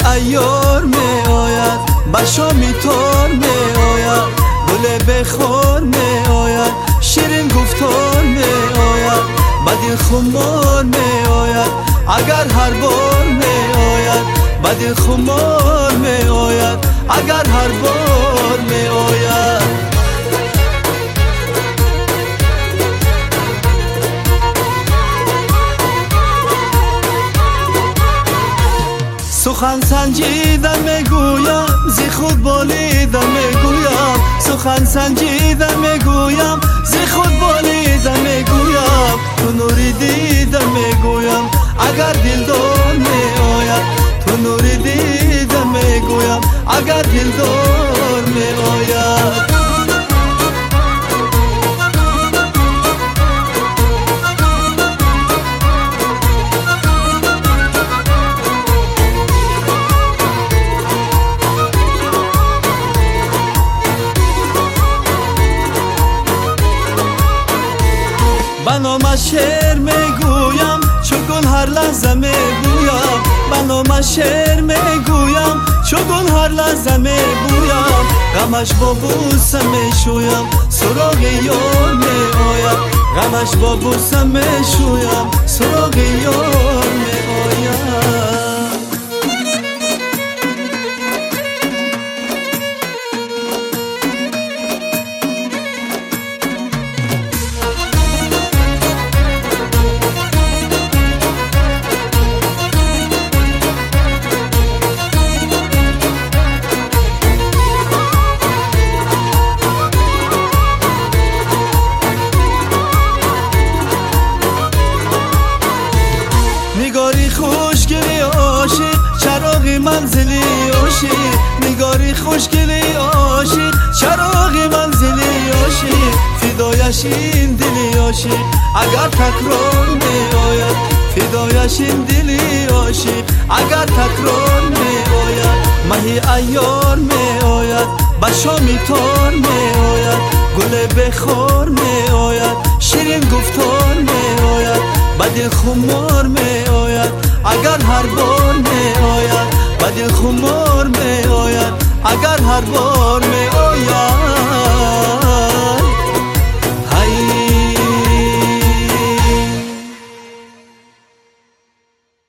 ایار می آید بر شامی تار می آید گل بخور می آید شیرین گفتار می آید بدی خمار می آید اگر هر بار می آید بدی خمار می آید اگر هر بار می آید سخن سنجیدن میگویم زی خود بالیدن میگویم سخن سنجیدن میگویم زی خود بالیدن میگویم تو نوری دیدن میگویم اگر دلدار میآید تو نوری دیدن میگویم اگر دلدار میآید بنام شعر میگویم چون گل هر لحظه میگویم بنام شعر میگویم چون گل هر لحظه میگویم غمش با بوسه میشویم سراغ یار میآید غمش با بوسه میشویم سراغ یار میآید نگاری خوشگلی عاشق چراغ منزلی عاشق نگاری خوشگلی عاشق چراغ منزلی عاشق فدایش این دلی عاشق اگر تکرار می آید فدایش این دلی عاشق اگر تکرار می آید مهی ایار می آید بر شامی تار می آید گل بخور می آید شیرین گفتار می آید بدل خمار می آید اگر هر بار می آید بدل خمار می آید اگر هر بار می آید